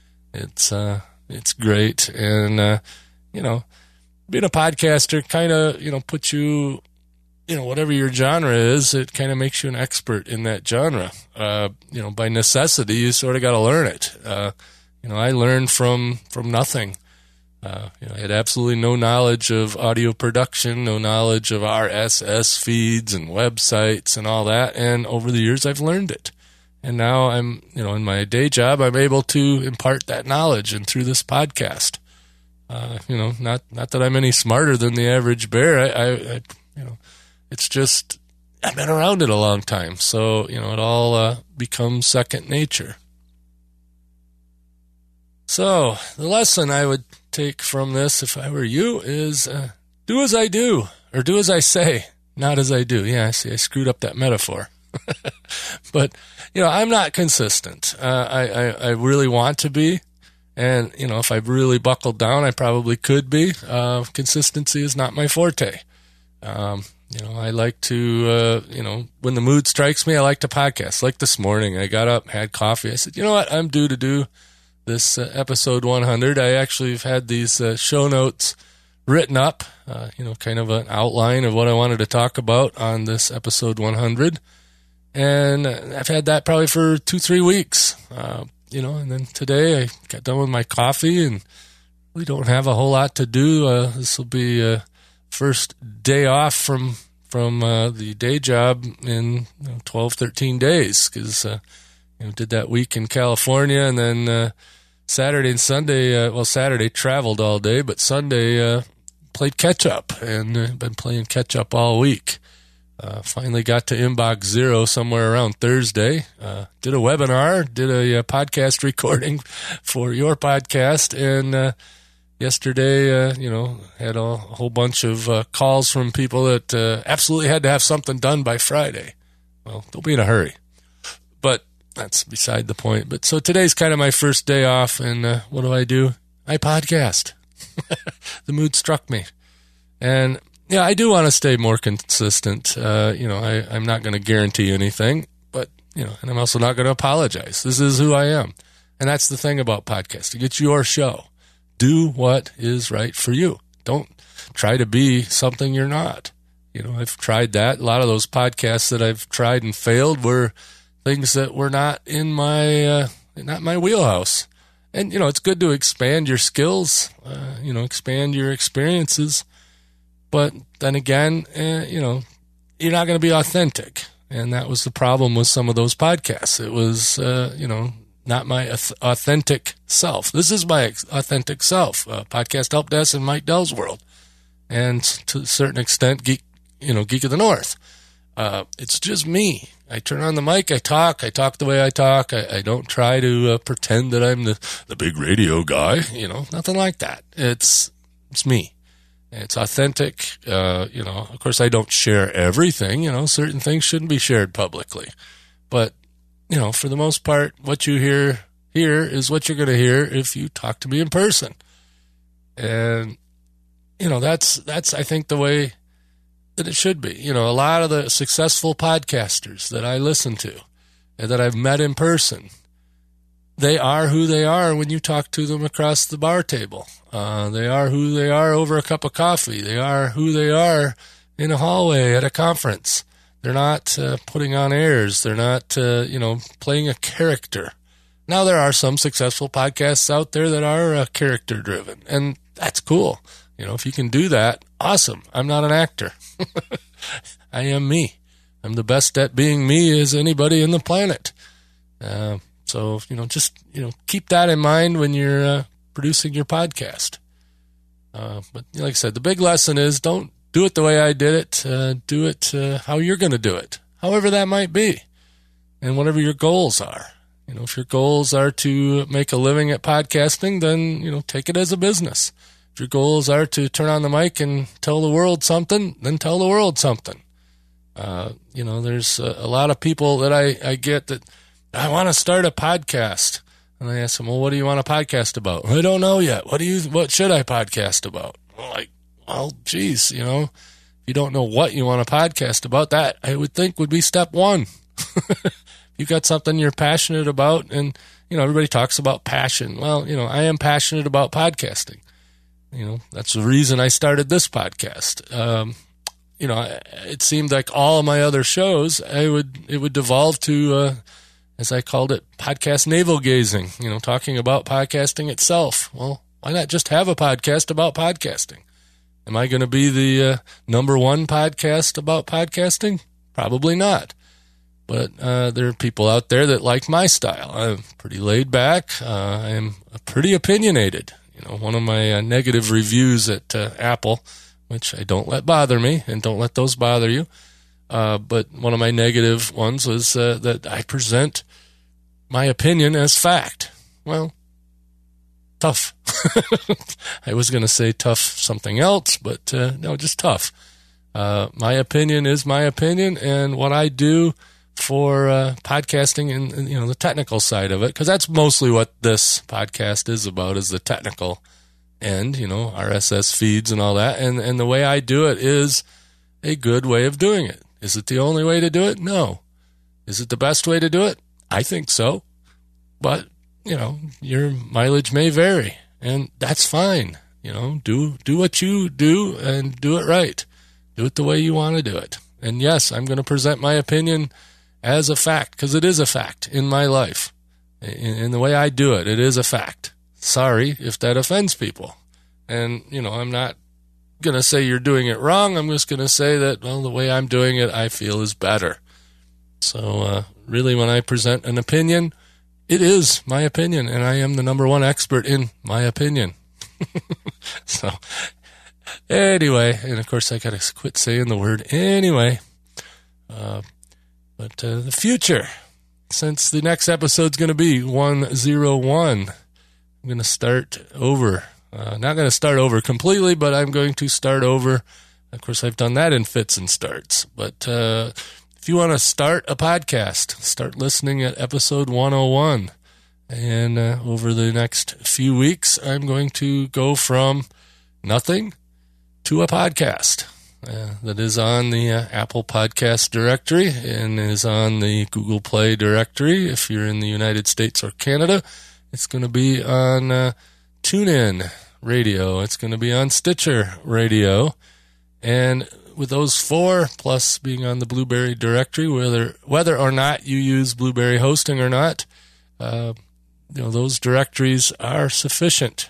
It's great, and being a podcaster kind of puts you, whatever your genre is, it kind of makes you an expert in that genre. By necessity, you sort of got to learn it. I learned from nothing. I had absolutely no knowledge of audio production, no knowledge of RSS feeds and websites and all that. And over the years, I've learned it. And now I'm, in my day job, I'm able to impart that knowledge. And through this podcast, not that I'm any smarter than the average bear. I it's just I've been around it a long time. So, it all becomes second nature. So the lesson I would take from this, if I were you, is do as I do, or do as I say, not as I do. Yeah, I see, I screwed up that metaphor. But, I'm not consistent. I really want to be. And, if I really buckled down, I probably could be. Consistency is not my forte. I like to, when the mood strikes me, I like to podcast. Like this morning, I got up, had coffee. I said, you know what, I'm due to do this episode 100. I actually have had these show notes written up, kind of an outline of what I wanted to talk about on this episode 100. And I've had that probably for 2-3 weeks, and then today I got done with my coffee and we don't have a whole lot to do. This will be first day off from from the day job in 12, 13 days because did that week in California, and then Saturday and Sunday, Saturday traveled all day, but Sunday played catch-up, and been playing catch-up all week. Finally got to Inbox Zero somewhere around Thursday. Did a webinar, did a podcast recording for your podcast, and yesterday, had a whole bunch of calls from people that absolutely had to have something done by Friday. Well, don't be in a hurry. But that's beside the point. But so today's kind of my first day off, and what do? I podcast. The mood struck me. And yeah, I do want to stay more consistent. I'm not going to guarantee anything, but, and I'm also not going to apologize. This is who I am. And that's the thing about podcasting. It's your show. Do what is right for you. Don't try to be something you're not. I've tried that. A lot of those podcasts that I've tried and failed were things that were not in not my wheelhouse. And, it's good to expand your skills, expand your experiences. But then again, you're not going to be authentic. And that was the problem with some of those podcasts. It was, not my authentic self. This is my authentic self. Podcast Help Desk and Mike Dell's World. And to a certain extent, Geek of the North. It's just me. I turn on the mic, I talk the way I talk. I don't try to pretend that I'm the big radio guy, nothing like that. It's me. It's authentic. Of course, I don't share everything. Certain things shouldn't be shared publicly. But, for the most part, what you hear here is what you're going to hear if you talk to me in person. And, that's I think, the way that it should be. A lot of the successful podcasters that I listen to and that I've met in person, they are who they are when you talk to them across the bar table. They are who they are over a cup of coffee. They are who they are in a hallway at a conference. They're not putting on airs. They're not, playing a character. Now, there are some successful podcasts out there that are character-driven, and that's cool. If you can do that, awesome. I'm not an actor. I am me. I'm the best at being me as anybody in the planet. So, just keep that in mind when you're producing your podcast. But like I said, the big lesson is don't do it the way I did it. Do it how you're going to do it, however that might be, and whatever your goals are. If your goals are to make a living at podcasting, then, take it as a business. If your goals are to turn on the mic and tell the world something, then tell the world something. There's a lot of people that I get that I want to start a podcast. And I ask them, well, what do you want to podcast about? I don't know yet. What should I podcast about? Geez, if you don't know what you want to podcast about, that I would think would be step one. You've got something you're passionate about, and, everybody talks about passion. Well, I am passionate about podcasting. That's the reason I started this podcast. It seemed like all of my other shows, it would devolve to, as I called it, podcast navel gazing, talking about podcasting itself. Well, why not just have a podcast about podcasting? Am I going to be the number one podcast about podcasting? Probably not. But there are people out there that like my style. I'm pretty laid back. I am pretty opinionated. One of my negative reviews at Apple, which I don't let bother me, and don't let those bother you. But one of my negative ones was that I present my opinion as fact. Well, tough. I was going to say tough something else, but no, just tough. My opinion is my opinion, and what I do for podcasting and the technical side of it, because that's mostly what this podcast is about, is the technical end, RSS feeds and all that. And the way I do it is a good way of doing it. Is it the only way to do it? No. Is it the best way to do it? I think so. But, your mileage may vary, and that's fine. Do what you do and do it right. Do it the way you want to do it. And yes, I'm going to present my opinion as a fact, because it is a fact in my life. In the way I do it, it is a fact. Sorry if that offends people. And, I'm not going to say you're doing it wrong. I'm just going to say that, well, the way I'm doing it, I feel is better. So really, when I present an opinion, it is my opinion, and I am the number one expert in my opinion. So anyway, and of course I got to quit saying the word anyway. But the future, since the next episode's going to be 101, I'm going to start over. Not going to start over completely, but I'm going to start over. Of course, I've done that in fits and starts. But if you want to start a podcast, start listening at episode 101. And over the next few weeks, I'm going to go from nothing to a podcast that is on the Apple Podcast directory and is on the Google Play directory. If you're in the United States or Canada, it's going to be on TuneIn Radio. It's going to be on Stitcher Radio. And with those four, plus being on the Blueberry directory, whether or not you use Blueberry hosting or not, those directories are sufficient.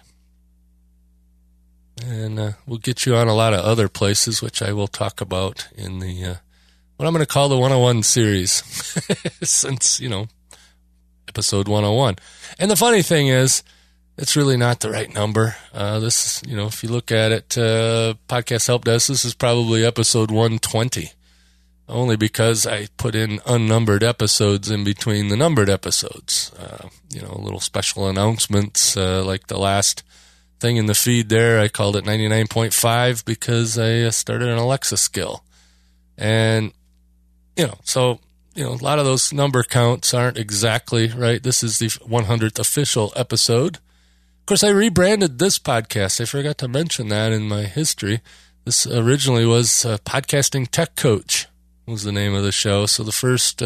And we'll get you on a lot of other places, which I will talk about in the what I'm going to call the 101 series, since, episode 101. And the funny thing is, it's really not the right number. This, if you look at it, Podcast Help Desk, this is probably episode 120, only because I put in unnumbered episodes in between the numbered episodes. Little special announcements, like the last thing in the feed there, I called it 99.5 because I started an Alexa skill. And, so, a lot of those number counts aren't exactly right. This is the 100th official episode. Of course, I rebranded this podcast. I forgot to mention that in my history. This originally was Podcasting Tech Coach was the name of the show. So the first,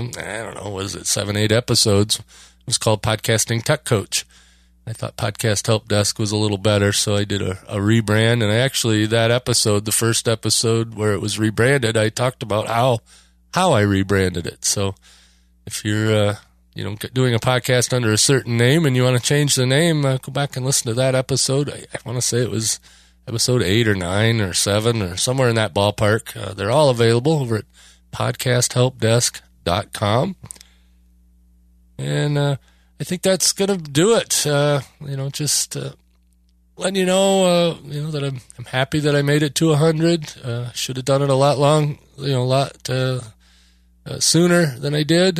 7, 8 episodes was called Podcasting Tech Coach. I thought Podcast Help Desk was a little better, so I did a rebrand. And that episode, the first episode where it was rebranded, I talked about how I rebranded it. So if you're doing a podcast under a certain name and you want to change the name, go back and listen to that episode. I want to say it was episode 8 or 9 or 7 or somewhere in that ballpark. They're all available over at podcasthelpdesk.com. And I think that's going to do it. Just letting you know, that I'm happy that I made it to 100. Should have done it a lot sooner than I did.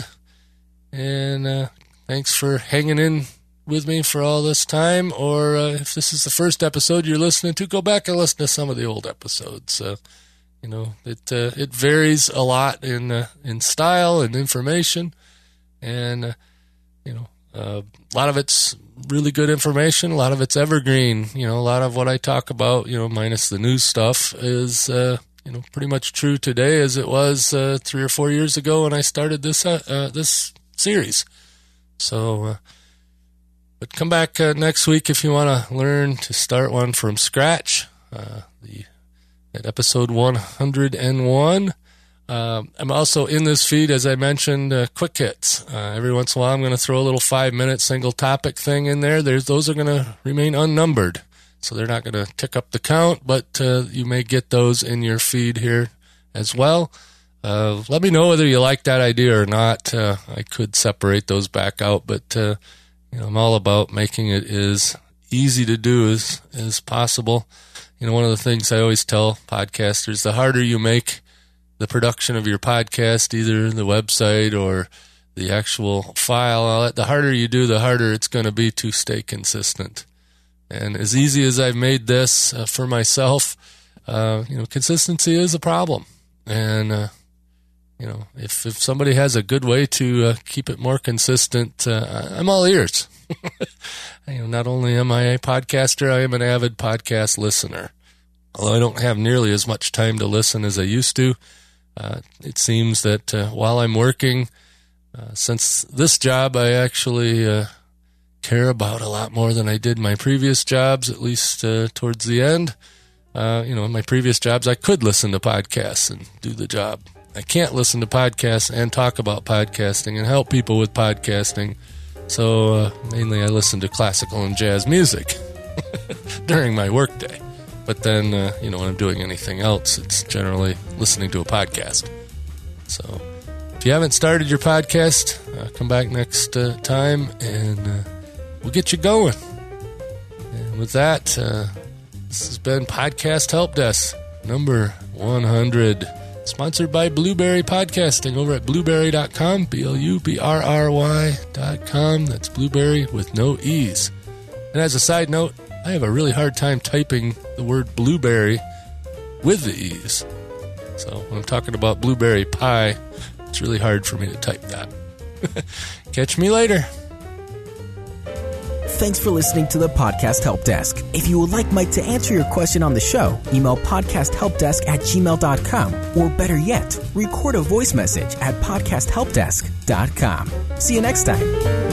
And thanks for hanging in with me for all this time. Or if this is the first episode you're listening to, go back and listen to some of the old episodes. It varies a lot in style and information, and a lot of it's really good information. A lot of it's evergreen. A lot of what I talk about, minus the news stuff, is pretty much true today as it was 3 or 4 years ago when I started this series. So, but come back next week if you want to learn to start one from scratch. At episode 101. I'm also in this feed, as I mentioned, quick hits. Every once in a while, I'm going to throw a little 5-minute single topic thing in there. Those are going to remain unnumbered, so they're not going to tick up the count, but you may get those in your feed here as well. Let me know whether you like that idea or not. I could separate those back out, but I'm all about making it as easy to do as possible. One of the things I always tell podcasters, the harder you make the production of your podcast, either the website or the actual file, the harder you do, the harder it's going to be to stay consistent. And as easy as I've made this for myself, consistency is a problem. And, if somebody has a good way to keep it more consistent, I'm all ears. Not only am I a podcaster, I am an avid podcast listener. Although I don't have nearly as much time to listen as I used to, it seems that while I'm working, since this job I actually care about a lot more than I did my previous jobs, at least towards the end. In my previous jobs, I could listen to podcasts and do the job. I can't listen to podcasts and talk about podcasting and help people with podcasting. So mainly I listen to classical and jazz music during my workday. But then, when I'm doing anything else, it's generally listening to a podcast. So if you haven't started your podcast, come back next time and we'll get you going. And with that, this has been Podcast Help Desk number 100. Sponsored by Blueberry Podcasting over at blueberry.com, BLUBRRY.com. That's Blueberry with no E's. And as a side note, I have a really hard time typing the word blueberry with the E's. So when I'm talking about blueberry pie, it's really hard for me to type that. Catch me later. Thanks for listening to the Podcast Help Desk. If you would like Mike to answer your question on the show, email podcasthelpdesk@gmail.com, or better yet, record a voice message at podcasthelpdesk.com. See you next time.